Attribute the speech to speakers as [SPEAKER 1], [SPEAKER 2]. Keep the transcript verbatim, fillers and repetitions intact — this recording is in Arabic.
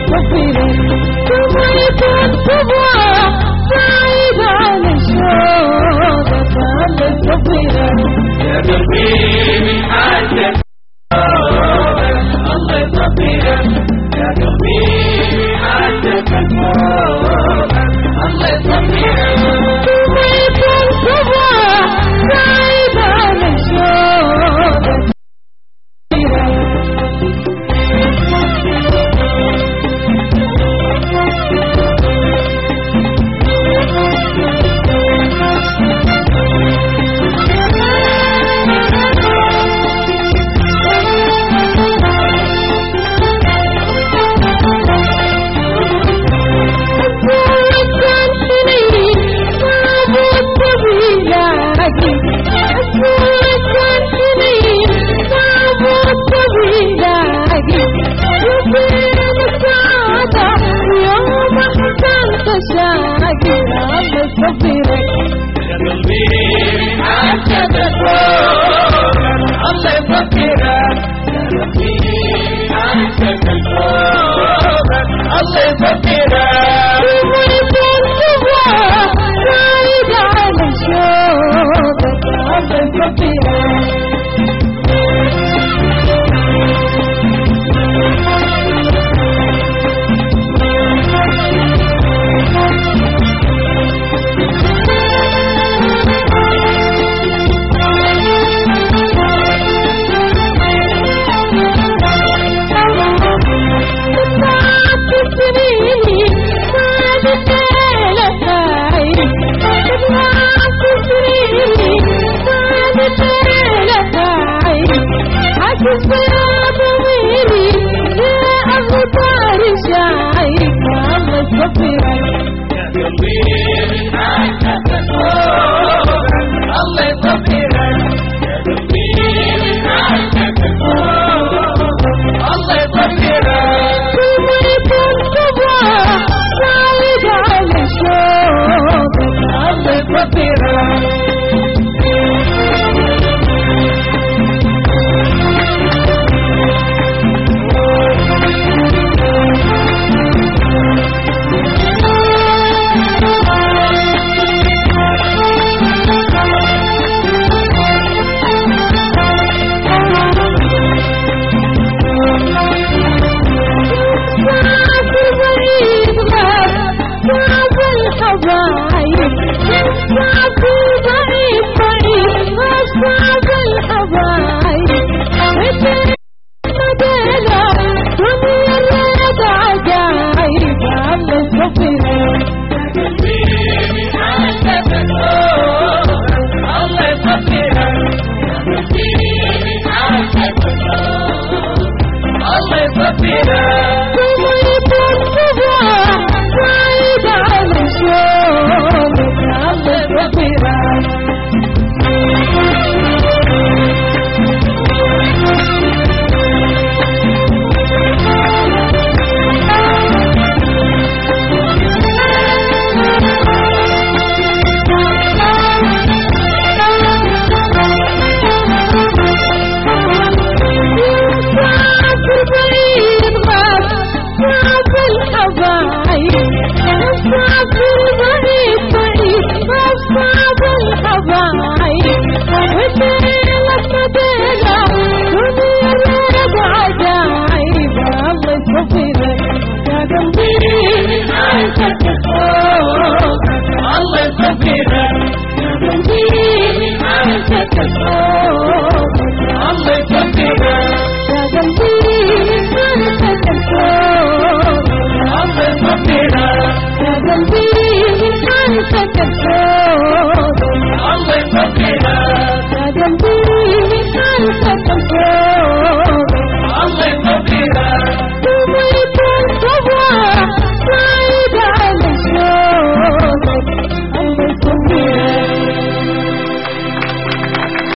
[SPEAKER 1] يصبرك ثم يكون صبوة بعيد عن شوقك الله يصبرك
[SPEAKER 2] يا قلبي من حاجتك الله يصبرك يا قلبي من حاجتك الله يصبرك
[SPEAKER 1] ثم يكون صبوة بعيد عن شوقك يصبرك
[SPEAKER 2] يا قلبي من حاجتك الله يصبرك يا قلبي من حاجتك الله يصبرك
[SPEAKER 1] ويكون صبوة بعيد عن شوقك الله يصبرك
[SPEAKER 2] يا قلبي من حاجتك الله يصبرك يا قلبي من حاجتك الله يصبرك
[SPEAKER 1] ثم يكون صبوة بعيد عن شوقك الله يصبرك
[SPEAKER 2] الله يصبرك
[SPEAKER 1] يا قلبي